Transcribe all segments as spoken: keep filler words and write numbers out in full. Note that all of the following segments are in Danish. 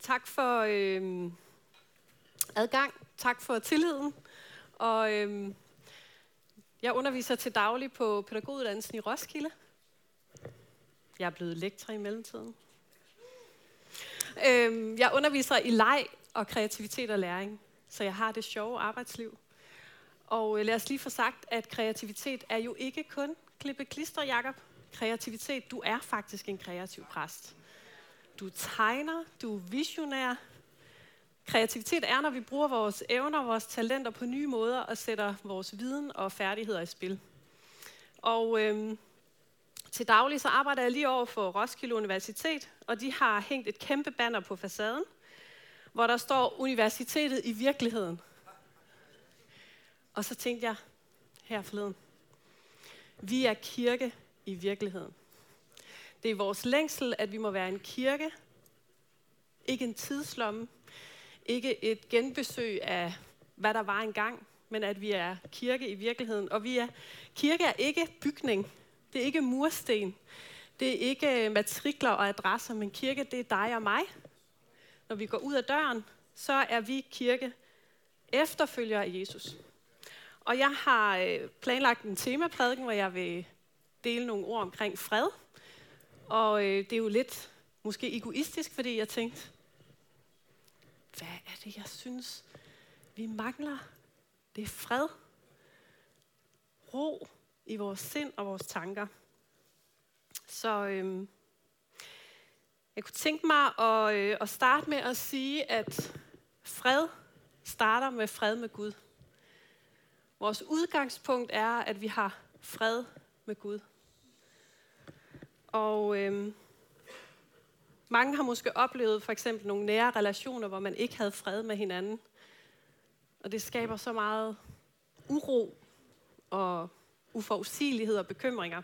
tak for øh, adgang. Tak for tilliden. Og øh, jeg underviser til daglig på pædagoguddannelsen i Roskilde. Jeg er blevet lektor i mellemtiden. Øh, jeg underviser i leg og kreativitet og læring, så jeg har det sjove arbejdsliv. Og øh, lad os lige få sagt, at kreativitet er jo ikke kun klippe klister, Jakob. Kreativitet, du er faktisk en kreativ præst. Du tegner, du er visionær. Kreativitet er, når vi bruger vores evner og vores talenter på nye måder og sætter vores viden og færdigheder i spil. Og øhm, til daglig så arbejder jeg lige over for Roskilde Universitet, og de har hængt et kæmpe banner på facaden, hvor der står universitetet i virkeligheden. Og så tænkte jeg her forleden, vi er kirke i virkeligheden. Det er vores længsel, at vi må være en kirke, ikke en tidslomme, ikke et genbesøg af, hvad der var engang, men at vi er kirke i virkeligheden. Og vi er, kirke er ikke bygning, det er ikke mursten, det er ikke matrikler og adresser, men kirke, det er dig og mig. Når vi går ud af døren, så er vi kirke efterfølgere af Jesus. Og jeg har planlagt en temaprædiken, hvor jeg vil dele nogle ord omkring fred. Og øh, det er jo lidt måske egoistisk, fordi jeg tænkte, hvad er det, jeg synes, vi mangler? Det er fred. Ro i vores sind og vores tanker. Så øh, jeg kunne tænke mig at, øh, at starte med at sige, at fred starter med fred med Gud. Vores udgangspunkt er, at vi har fred med Gud. Og øh, mange har måske oplevet for eksempel nogle nære relationer, hvor man ikke havde fred med hinanden. Og det skaber så meget uro og uforudsigelighed og bekymringer.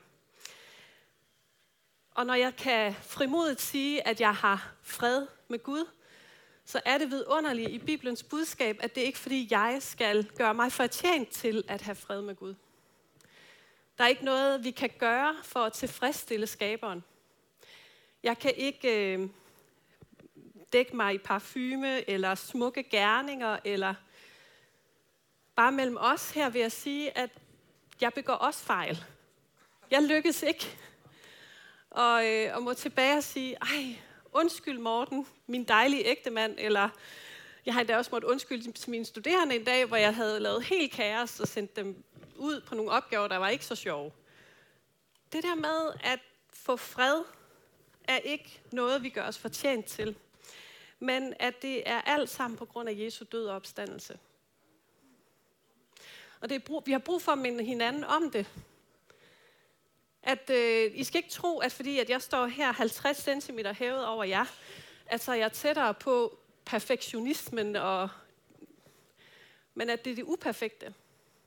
Og når jeg kan frimodigt sige, at jeg har fred med Gud, så er det vidunderligt i Bibelens budskab, at det ikke er fordi, jeg skal gøre mig fortjent til at have fred med Gud. Der er ikke noget, vi kan gøre for at tilfredsstille skaberen. Jeg kan ikke øh, dække mig i parfume eller smukke gerninger, eller bare mellem os her vil jeg sige, at jeg begår også fejl. Jeg lykkes ikke. Og, øh, og må tilbage og sige, ej, undskyld Morten, min dejlige ægtemand, eller jeg har endda også måttet undskylde til mine studerende en dag, hvor jeg havde lavet helt kaos og sendt dem ud på nogle opgaver, der var ikke så sjove. Det der med at få fred, er ikke noget, vi gør os fortjent til, men at det er alt sammen på grund af Jesu død og opstandelse. Og det er brug, vi har brug for at minde hinanden om det. At øh, I skal ikke tro, at fordi at jeg står her halvtreds centimeter hævet over jer, at så er jeg tættere på perfektionismen, og, men at det er det uperfekte.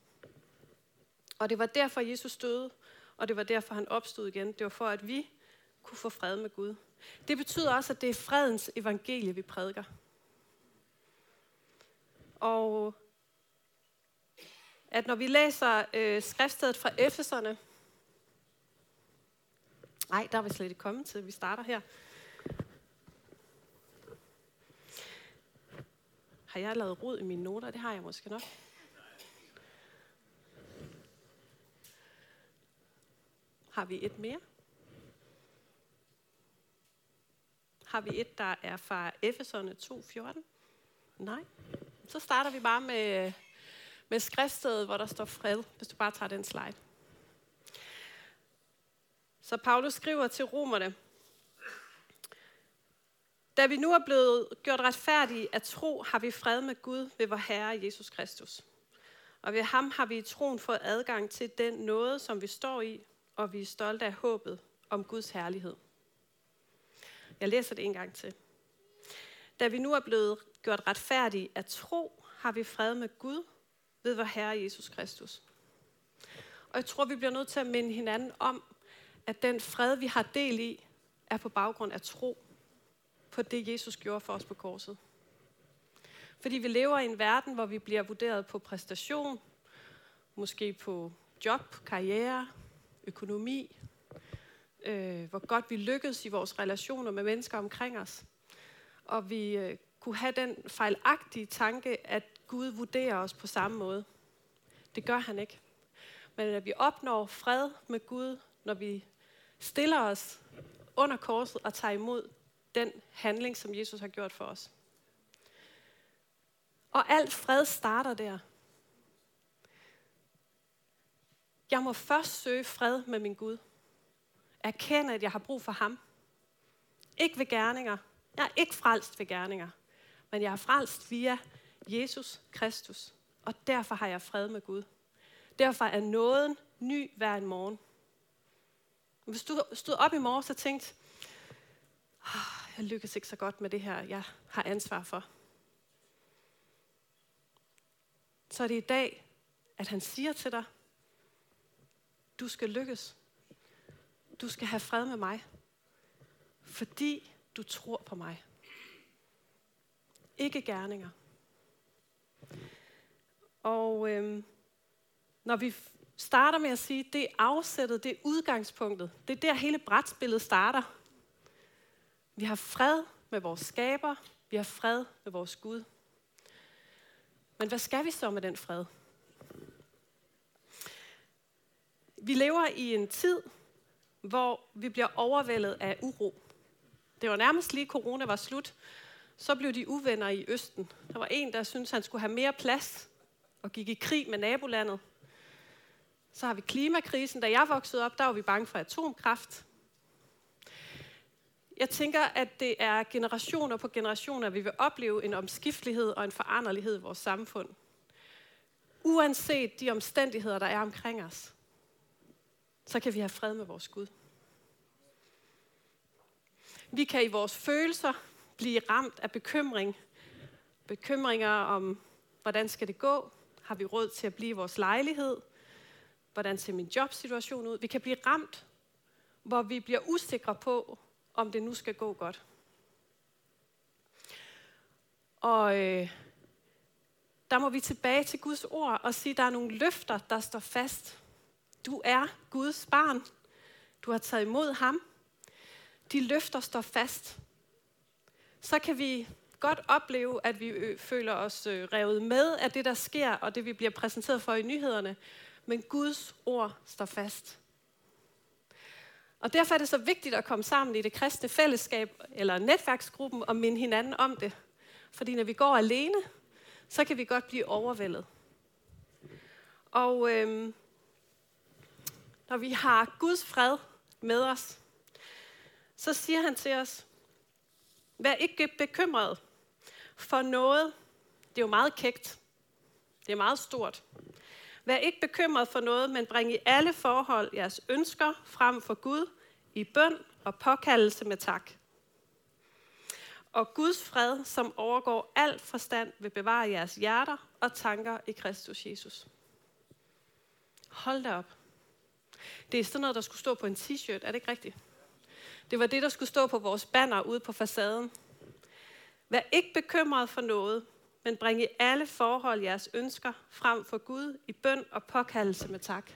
Og det var derfor, Jesus døde, og det var derfor, han opstod igen. Det var for, at vi kunne få fred med Gud. Det betyder også, at det er fredens evangelie, vi prædiker. Og at når vi læser øh, skriftstedet fra Efeserne, nej, der er vi slet ikke kommet til, vi starter her. Har jeg lavet rod i mine noter? Det har jeg måske nok. Har vi et mere? Har vi et, der er fra Efeserne to fjorten? Nej. Så starter vi bare med, med skriftstedet, hvor der står fred, hvis du bare tager den slide. Så Paulus skriver til romerne, da vi nu er blevet gjort retfærdige af tro, har vi fred med Gud ved vor Herre Jesus Kristus. Og ved ham har vi i troen fået adgang til den nåde, som vi står i, og vi er stolte af håbet om Guds herlighed. Jeg læser det en gang til. Da vi nu er blevet gjort retfærdige af tro, har vi fred med Gud ved vor Herre Jesus Kristus. Og jeg tror, vi bliver nødt til at minde hinanden om, at den fred, vi har del i, er på baggrund af tro på det, Jesus gjorde for os på korset. Fordi vi lever i en verden, hvor vi bliver vurderet på præstation, måske på job, karriere, økonomi, øh, hvor godt vi lykkes i vores relationer med mennesker omkring os. og vi øh, kunne have den fejlagtige tanke, at Gud vurderer os på samme måde. Det gør han ikke. Men at vi opnår fred med Gud, når vi stiller os under korset og tager imod den handling, som Jesus har gjort for os. Og alt fred starter der. Jeg må først søge fred med min Gud. Erkende, at jeg har brug for ham. Ikke ved gerninger. Jeg er ikke frelst ved gerninger. Men jeg er frelst via Jesus Kristus. Og derfor har jeg fred med Gud. Derfor er nåden ny hver en morgen. Hvis du stod op i morgen og tænkte, oh, jeg lykkes ikke så godt med det her, jeg har ansvar for. Så er det i dag, at han siger til dig, du skal lykkes. Du skal have fred med mig. Fordi du tror på mig. Ikke gerninger. Og øhm, når vi starter med at sige, det er afsættet, det er udgangspunktet. Det er der hele brætspillet starter. Vi har fred med vores skaber. Vi har fred med vores Gud. Men hvad skal vi så med den fred? Vi lever i en tid, hvor vi bliver overvældet af uro. Det var nærmest lige corona var slut, så blev de uvenner i Østen. Der var en, der syntes, han skulle have mere plads og gik i krig med nabolandet. Så har vi klimakrisen. Da jeg voksede op, der var vi bange for atomkraft. Jeg tænker, at det er generationer på generationer, vi vil opleve en omskiftelighed og en foranderlighed i vores samfund. Uanset de omstændigheder, der er omkring os, så kan vi have fred med vores Gud. Vi kan i vores følelser blive ramt af bekymring. Bekymringer om, hvordan skal det gå? Har vi råd til at blive i vores lejlighed? Hvordan ser min jobsituation ud? Vi kan blive ramt, hvor vi bliver usikre på, om det nu skal gå godt. Og øh, der må vi tilbage til Guds ord og sige, at der er nogle løfter, der står fast. Du er Guds barn. Du har taget imod ham. De løfter står fast. Så kan vi godt opleve, at vi øh, føler os øh, revet med af det, der sker, og det, vi bliver præsenteret for i nyhederne. Men Guds ord står fast. Og derfor er det så vigtigt at komme sammen i det kristne fællesskab, eller netværksgruppen, og minde hinanden om det. Fordi når vi går alene, så kan vi godt blive overvældet. Og øh, når vi har Guds fred med os, så siger han til os, vær ikke bekymret for noget. Det er jo meget kægt. Det er meget stort. Vær ikke bekymret for noget, men bring i alle forhold jeres ønsker frem for Gud i bøn og påkaldelse med tak. Og Guds fred, som overgår al forstand, vil bevare jeres hjerter og tanker i Kristus Jesus. Hold da op. Det er sådan noget, der skulle stå på en t-shirt. Er det ikke rigtigt? Det var det, der skulle stå på vores banner ude på facaden. Vær ikke bekymret for noget, men bring i alle forhold jeres ønsker frem for Gud i bøn og påkaldelse med tak.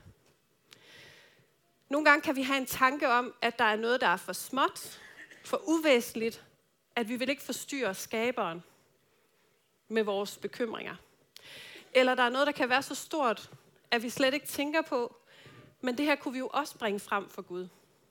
Nogle gange kan vi have en tanke om, at der er noget, der er for småt, for uvæsentligt, at vi vil ikke forstyrre skaberen med vores bekymringer. Eller der er noget, der kan være så stort, at vi slet ikke tænker på, men det her kunne vi jo også bringe frem for Gud.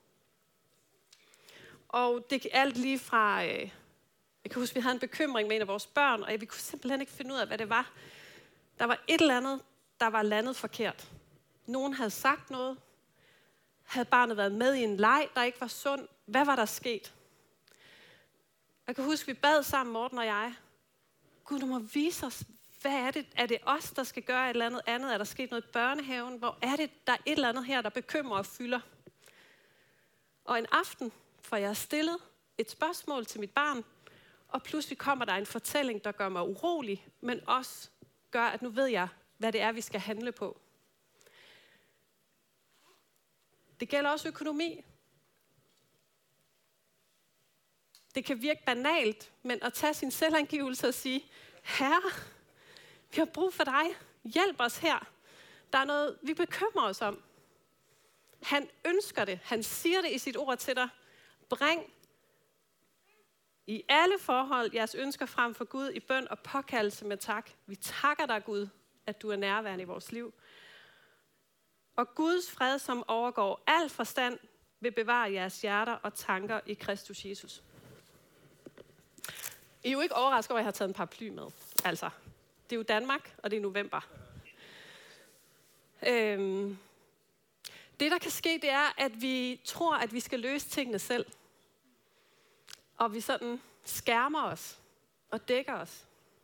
Og det er alt lige fra, øh, jeg kan huske, vi havde en bekymring med en af vores børn, og vi kunne simpelthen ikke finde ud af, hvad det var. Der var et eller andet, der var landet forkert. Nogen havde sagt noget. Havde barnet været med i en leg, der ikke var sund? Hvad var der sket? Jeg kan huske, vi bad sammen, Morten og jeg. Gud, du må vise os, hvad er det? Er det os, der skal gøre et eller andet andet? Er der sket noget i børnehaven? Hvor er det, der er et eller andet her, der bekymrer og fylder? Og en aften får jeg stillet et spørgsmål til mit barn, og pludselig kommer der en fortælling, der gør mig urolig, men også gør, at nu ved jeg, hvad det er, vi skal handle på. Det gælder også økonomi. Det kan virke banalt, men at tage sin selvangivelse og sige, Herre, vi har brug for dig. Hjælp os her. Der er noget, vi bekymrer os om. Han ønsker det. Han siger det i sit ord til dig. Bring I alle forhold, jeres ønsker frem for Gud i bøn og påkaldelse med tak. Vi takker dig, Gud, at du er nærværende i vores liv. Og Guds fred, som overgår al forstand, vil bevare jeres hjerter og tanker i Kristus Jesus. I er jo ikke overrasket over, at jeg har taget en paraply med. Altså, det er jo Danmark, og det er november. Øhm, det, der kan ske, det er, at vi tror, at vi skal løse tingene selv. Og vi sådan skærmer os og dækker os.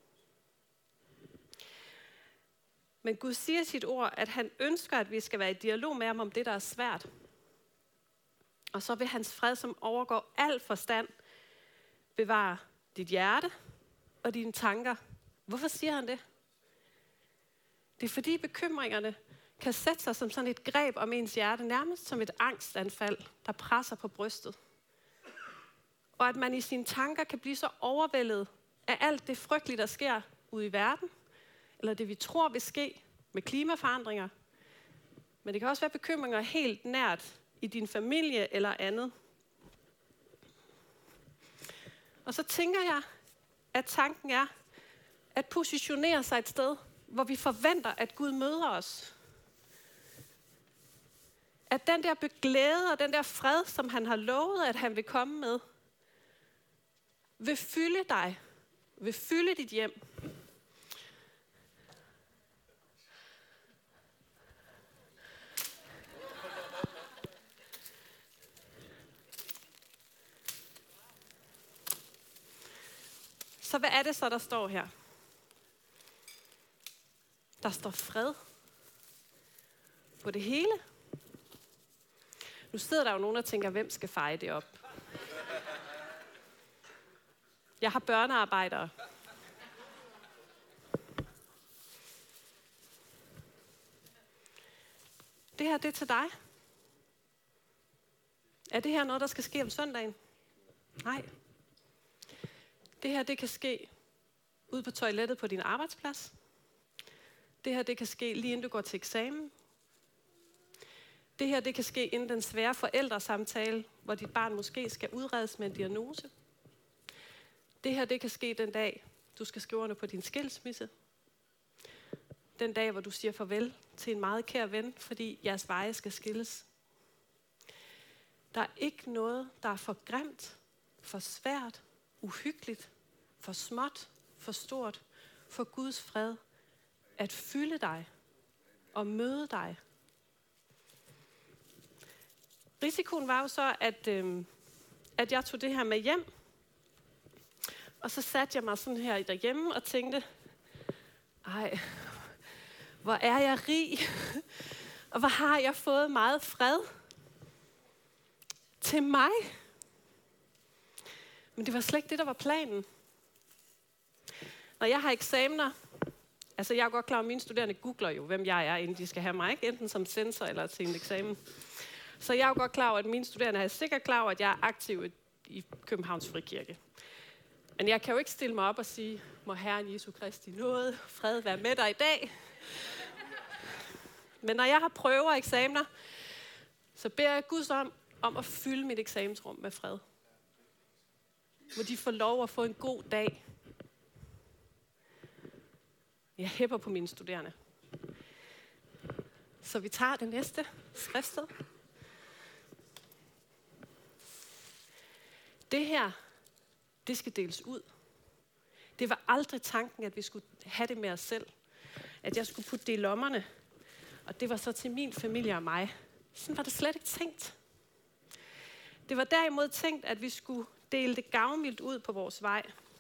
Men Gud siger i sit ord, at han ønsker, at vi skal være i dialog med ham om det, der er svært. Og så vil hans fred, som overgår al forstand, bevare dit hjerte og dine tanker. Hvorfor siger han det? Det er fordi bekymringerne kan sætte sig som sådan et greb om ens hjerte, nærmest som et angstanfald, der presser på brystet. Og at man i sine tanker kan blive så overvældet af alt det frygtelige, der sker ude i verden, eller det vi tror vil ske med klimaforandringer. Men det kan også være bekymringer helt nært i din familie eller andet. Og så tænker jeg, at tanken er at positionere sig et sted, hvor vi forventer, at Gud møder os. At den der glæde og den der fred, som han har lovet, at han vil komme med, vil fylde dig, vil fylde dit hjem. Så hvad er det så, der står her? Der står fred på det hele. Nu sidder der jo nogen, der tænker, hvem skal feje det op? Jeg har børnearbejdere. Det her, det er til dig. Er det her noget, der skal ske om søndagen? Nej. Det her, det kan ske ude på toilettet på din arbejdsplads. Det her, det kan ske lige inden du går til eksamen. Det her, det kan ske inden den svære forældresamtale, hvor dit barn måske skal udredes med en diagnose. Det her, det kan ske den dag, du skal skrive under på din skilsmisse. Den dag, hvor du siger farvel til en meget kær ven, fordi jeres veje skal skilles. Der er ikke noget, der er for grimt, for svært, uhyggeligt, for småt, for stort, for Guds fred, at fylde dig og møde dig. Risikoen var jo så, at, øh, at jeg tog det her med hjem, og så satte jeg mig sådan her derhjemme og tænkte, ej, hvor er jeg rig, og hvor har jeg fået meget fred til mig. Men det var slet ikke det, der var planen. Når jeg har eksamener, altså jeg er godt klar, at mine studerende googler jo, hvem jeg er, inden de skal have mig, ikke? Enten som censor eller til en eksamen. Så jeg er jo godt klar over, at mine studerende er sikkert klar over, at jeg er aktiv i Københavns Frikirke. Men jeg kan jo ikke stille mig op og sige, må Herren Jesu Kristi nåde, fred være med dig i dag. Men når jeg har prøver og eksamener, så beder jeg Gud om, om at fylde mit eksamensrum med fred. Må de få lov at få en god dag. Jeg hæpper på mine studerende. Så vi tager det næste skriftsted. Det her, det skal deles ud. Det var aldrig tanken, at vi skulle have det med os selv. At jeg skulle putte det i lommerne. Og det var så til min familie og mig. Sådan var det slet ikke tænkt. Det var derimod tænkt, at vi skulle dele det gavmildt ud på vores vej.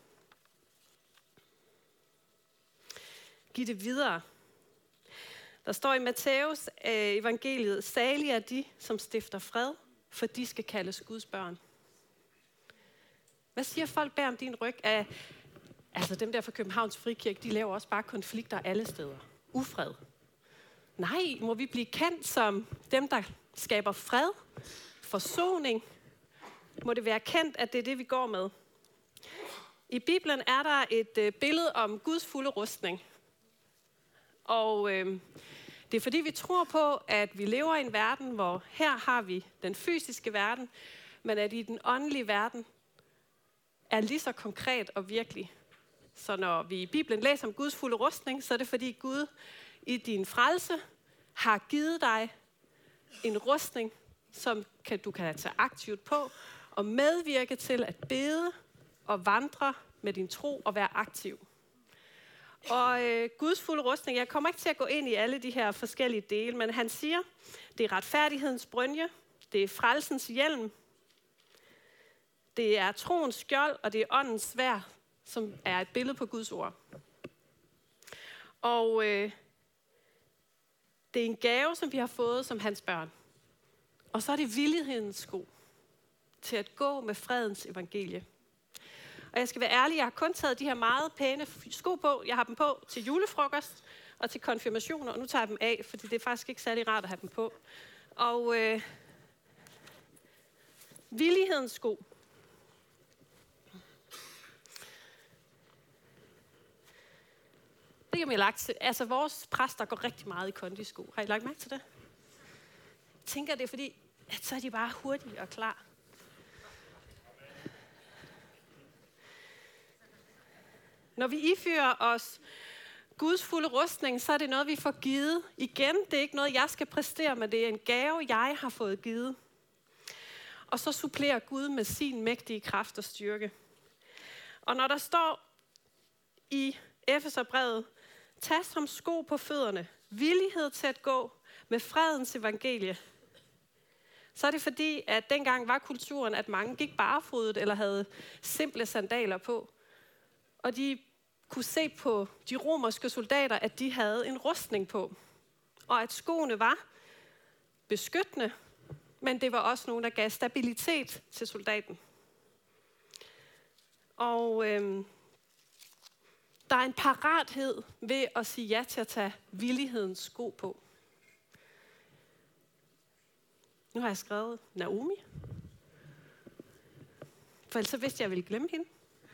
Giv det videre. Der står i Matthæus øh, evangeliet, salige er de, som stifter fred, for de skal kaldes Guds børn. Hvad siger folk bag om din ryg? Af, altså dem der fra Københavns Frikirke, de laver også bare konflikter alle steder. Ufred. Nej, må vi blive kendt som dem, der skaber fred, forsoning. Må det være kendt, at det er det, vi går med. I Bibelen er der et øh, billede om Guds fulde rustning. Og øh, det er fordi, vi tror på, at vi lever i en verden, hvor her har vi den fysiske verden, men at i den åndelige verden, er lige så konkret og virkelig. Så når vi i Bibelen læser om Guds fulde rustning, så er det fordi Gud i din frelse har givet dig en rustning, som kan, du kan tage aktivt på og medvirke til at bede og vandre med din tro og være aktiv. Og øh, Guds fulde rustning, jeg kommer ikke til at gå ind i alle de her forskellige dele, men han siger, det er retfærdighedens brynje, det er frelsens hjelm, det er troens skjold, og det er åndens sværd, som er et billede på Guds ord. Og øh, det er en gave, som vi har fået som hans børn. Og så er det villighedens sko til at gå med fredens evangelie. Og jeg skal være ærlig, jeg har kun taget de her meget pæne sko på. Jeg har dem på til julefrokost og til konfirmationer, og nu tager jeg dem af, fordi det er faktisk ikke særlig rart at have dem på. Og øh, villighedens sko. Det kan man lagt til. Altså, vores præster går rigtig meget i kondisko. Har I lagt mærke til det? Jeg tænker, det er fordi, at så er de bare hurtige og klar. Når vi ifører os Guds fulde rustning, så er det noget, vi får givet. Igen, det er ikke noget, jeg skal præstere, men det er en gave, jeg har fået givet. Og så supplerer Gud med sin mægtige kraft og styrke. Og når der står i Efeserbrevet, tag som sko på fødderne, villighed til at gå med fredens evangelie, så er det fordi, at dengang var kulturen, at mange gik barefodet eller havde simple sandaler på. Og de kunne se på de romerske soldater, at de havde en rustning på. Og at skoene var beskyttende, men det var også nogle, der gav stabilitet til soldaten. Og øhm, der er en parathed ved at sige ja til at tage villighedens sko på. Nu har jeg skrevet Naomi. For ellers så vidste jeg, at jeg ville glemme hende.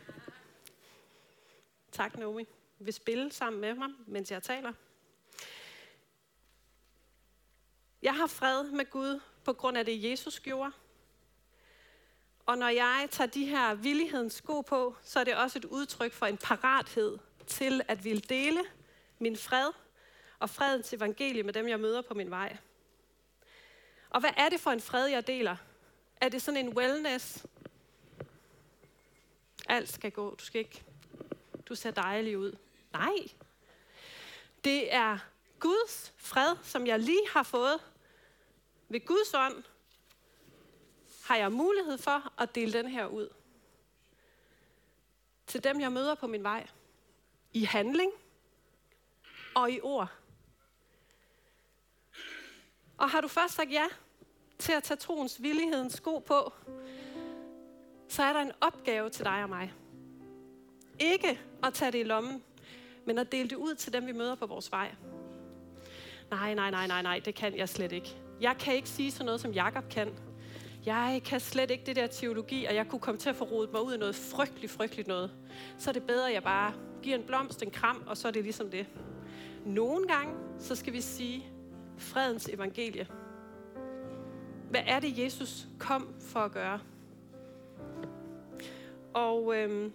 Tak, Naomi. Vi vil spille sammen med mig, mens jeg taler. Jeg har fred med Gud på grund af det, Jesus gjorde. Og når jeg tager de her villighedens sko på, så er det også et udtryk for en parathed til at ville dele min fred og fredens evangelie med dem, jeg møder på min vej. Og hvad er det for en fred, jeg deler? Er det sådan en wellness? Alt skal gå, du skal ikke, du ser dejlig ud. Nej. Det er Guds fred, som jeg lige har fået. Ved Guds ånd har jeg mulighed for at dele den her ud. Til dem, jeg møder på min vej. I handling og i ord. Og har du først sagt ja til at tage troens villighedens sko på, så er der en opgave til dig og mig. Ikke at tage det i lommen, men at dele det ud til dem, vi møder på vores vej. Nej, nej, nej, nej, nej, det kan jeg slet ikke. Jeg kan ikke sige sådan noget, som Jakob kan. Jeg kan slet ikke det der teologi, og jeg kunne komme til at få rodet mig ud i noget frygteligt, frygteligt noget. Så er det bedre, at jeg bare giver en blomst, en kram, og så er det ligesom det. Nogle gange, så skal vi sige fredens evangelie. Hvad er det, Jesus kom for at gøre? Og øhm,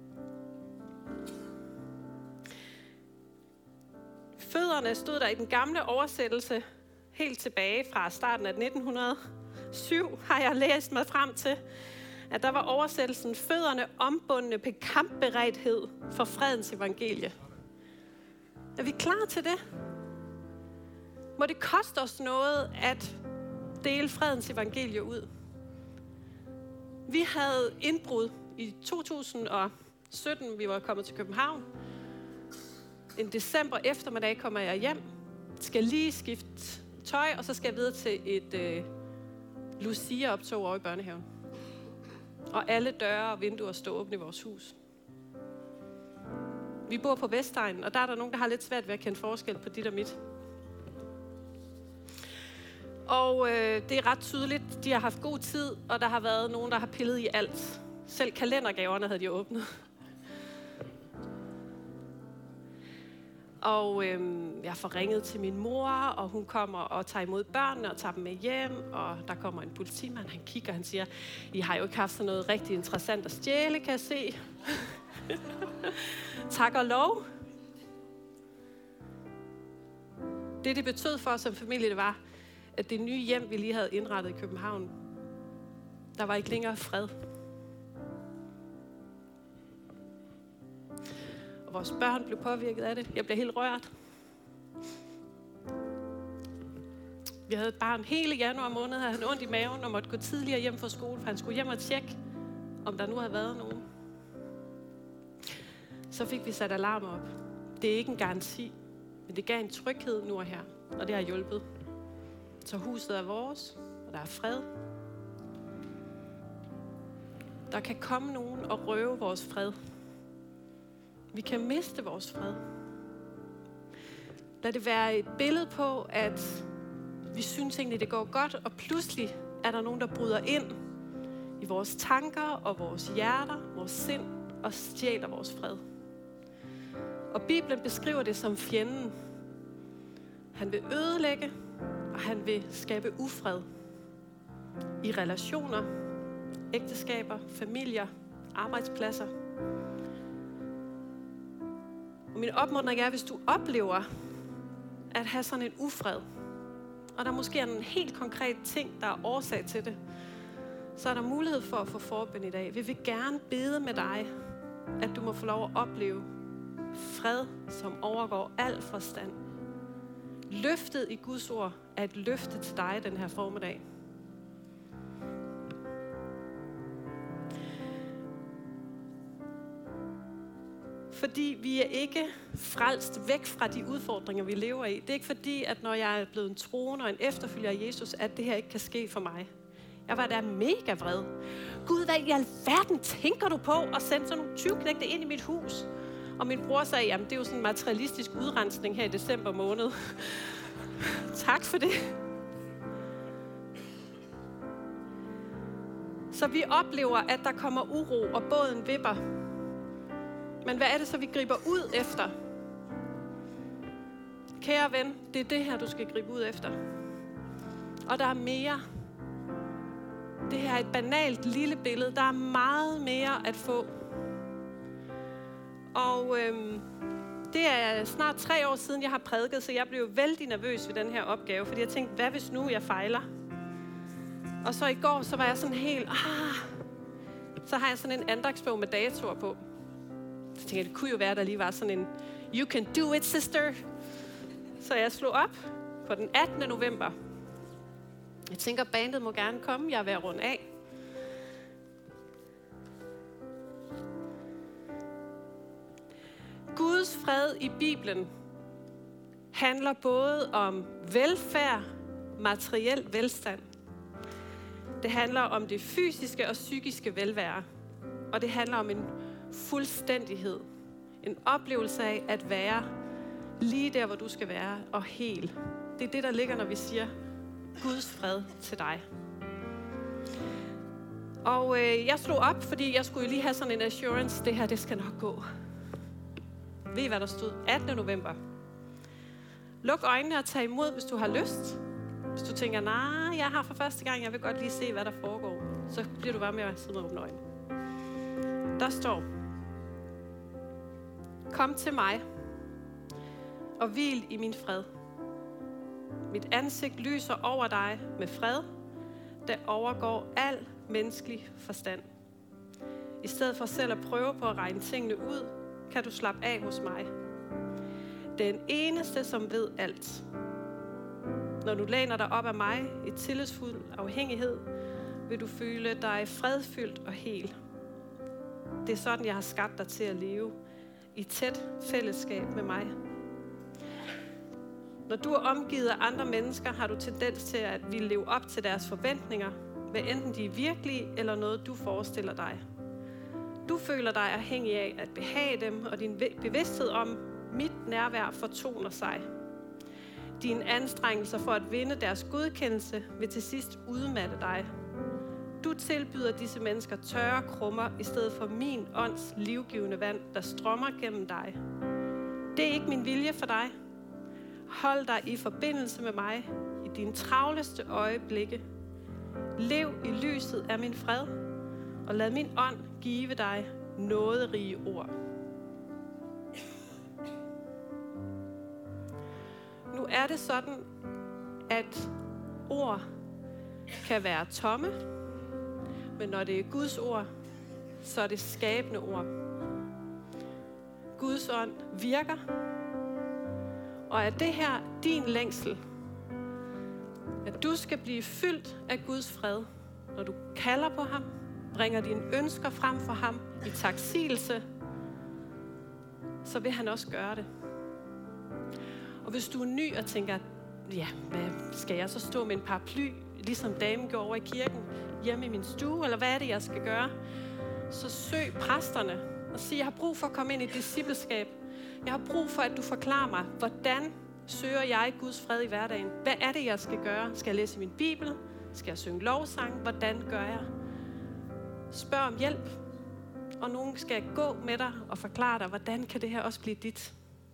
fødderne stod der i den gamle oversættelse, helt tilbage fra starten af nitten hundrede og syv, har jeg læst mig frem til, at der var oversættelsen fødderne ombundne på kampberedthed for fredens evangelie. Er vi klar til det? Må det koste os noget at dele fredens evangelie ud? Vi havde indbrud i to tusind og sytten, vi var kommet til København. En december eftermiddag kommer jeg hjem, skal lige skifte tøj, og så skal jeg videre til et øh, Lucia-optog over i børnehaven. Og alle døre og vinduer står åbne i vores hus. Vi bor på Vestegnen, og der er der nogen, der har lidt svært ved at kende forskel på dit og mit. Og øh, det er ret tydeligt, de har haft god tid, og der har været nogen, der har pillet i alt. Selv kalendergaverne havde de åbnet. Og øhm, jeg får ringet til min mor, og hun kommer og tager imod børnene og tager dem med hjem. Og der kommer en politimand, han kigger, han siger, I har jo ikke haft sådan noget rigtig interessant at stjæle, kan jeg se. Tak og lov. Det, det betød for os som familie, det var, at det nye hjem, vi lige havde indrettet i København, der var ikke længere fred. Og vores børn blev påvirket af det. Jeg blev helt rørt. Vi havde et barn hele januar måned, havde han ondt i maven og måtte gå tidligere hjem fra skole, for han skulle hjem og tjekke, om der nu havde været nogen. Så fik vi sat alarm op. Det er ikke en garanti, men det gav en tryghed nu og her, og det har hjulpet. Så huset er vores, og der er fred. Der kan komme nogen og røve vores fred. Vi kan miste vores fred. Lad det være et billede på, at vi synes egentlig, det går godt, og pludselig er der nogen, der bryder ind i vores tanker og vores hjerter, vores sind, og stjæler vores fred. Og Bibelen beskriver det som fjenden. Han vil ødelægge, og han vil skabe ufred i relationer, ægteskaber, familier, arbejdspladser. Og min opmuntring er, hvis du oplever at have sådan en ufred, og der måske er en helt konkret ting, der er årsag til det, så er der mulighed for at få forbøn i dag. Vi vil gerne bede med dig, at du må få lov at opleve fred, som overgår al forstand. Løftet i Guds ord er et løfte til dig den her formiddag. Fordi vi er ikke frelst væk fra de udfordringer, vi lever i. Det er ikke fordi, at når jeg er blevet en troende og en efterfølger af Jesus, at det her ikke kan ske for mig. Jeg var da mega vred. Gud, hvad i alverden tænker du på at sende sådan nogle tyveknægte ind i mit hus? Og min bror sagde, jamen det er jo sådan en materialistisk udrensning her i december måned. Tak for det. Så vi oplever, at der kommer uro, og båden vipper. Men hvad er det så, vi griber ud efter? Kære ven, det er det her, du skal gribe ud efter. Og der er mere. Det her er et banalt lille billede. Der er meget mere at få. Og øhm, det er snart tre år siden, jeg har prædiket, så jeg blev vældig nervøs ved den her opgave, fordi jeg tænkte, hvad hvis nu jeg fejler? Og så i går, så var jeg sådan helt, ah, så har jeg sådan en andagsbog med datoer på. Så tænkte jeg, det kunne jo være, der lige var sådan en, you can do it, sister. Så jeg slog op på den attende november. Jeg tænker, bandet må gerne komme, jeg er ved at runde af. Guds fred i Bibelen handler både om velfærd, materiel velstand. Det handler om det fysiske og psykiske velvære. Og det handler om en fuldstændighed. En oplevelse af at være lige der, hvor du skal være, og hel. Det er det, der ligger, når vi siger Guds fred til dig. Og øh, jeg slog op, fordi jeg skulle jo lige have sådan en assurance. Det her, det skal nok gå. Ved I, hvad der stod? attende november. Luk øjnene og tag imod, hvis du har lyst. Hvis du tænker, nej, jeg har for første gang, jeg vil godt lige se, hvad der foregår. Så bliver du bare med at sidde med åbne øjne. Der står, kom til mig og hvil i min fred. Mit ansigt lyser over dig med fred, der overgår al menneskelig forstand. I stedet for selv at prøve på at regne tingene ud, kan du slappe af hos mig. Den eneste, som ved alt. Når du læner dig op af mig i tillidsfuld afhængighed, vil du føle dig fredfyldt og hel. Det er sådan, jeg har skabt dig til at leve i tæt fællesskab med mig. Når du er omgivet af andre mennesker, har du tendens til at ville leve op til deres forventninger, hvad enten de er virkelige eller noget, du forestiller dig. Du føler dig afhængig af at behage dem, og din bevidsthed om mit nærvær fortoner sig. Dine anstrengelser for at vinde deres godkendelse vil til sidst udmatte dig. Du tilbyder disse mennesker tørre krummer i stedet for min ånds livgivende vand, der strømmer gennem dig. Det er ikke min vilje for dig. Hold dig i forbindelse med mig i dine travleste øjeblikke. Lev i lyset af min fred, og lad min ånd give dig nåderige ord. Nu er det sådan, at ord kan være tomme, men når det er Guds ord, så er det skabende ord. Guds ånd virker, og er det her din længsel, at du skal blive fyldt af Guds fred, når du kalder på ham, bringer dine ønsker frem for ham i taksigelse, så vil han også gøre det. Og hvis du er ny og tænker, ja, hvad skal jeg så stå med en paraply, ligesom damen går over i kirken, hjemme i min stue, eller hvad er det, jeg skal gøre? Så søg præsterne og sig, jeg har brug for at komme ind i discipleskab. Jeg har brug for, at du forklarer mig, hvordan søger jeg Guds fred i hverdagen? Hvad er det, jeg skal gøre? Skal jeg læse min bibel? Skal jeg synge lovsang? Hvordan gør jeg? Spørg om hjælp, og nogen skal gå med dig og forklare dig, hvordan kan det her også blive dit?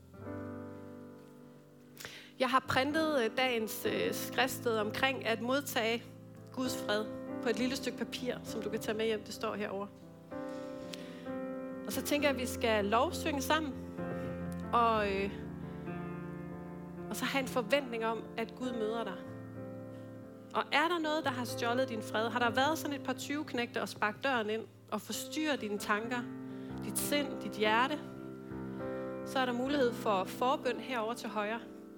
Jeg har printet dagens skriftsted omkring at modtage Guds fred på et lille stykke papir, som du kan tage med hjem. Det står herovre. Og så tænker jeg, at vi skal lovsynge sammen, og, øh, og så have en forventning om, at Gud møder dig. Og er der noget, der har stjålet din fred? Har der været sådan et par tyveknægte og sparket døren ind og forstyrret dine tanker, dit sind, dit hjerte? Så er der mulighed for forbøn herover til højre.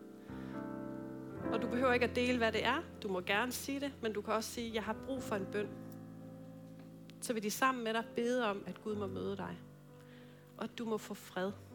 Og du behøver ikke at dele, hvad det er. Du må gerne sige det, men du kan også sige, jeg har brug for en bøn. Så vil de sammen med dig bede om, at Gud må møde dig. Og du må få fred.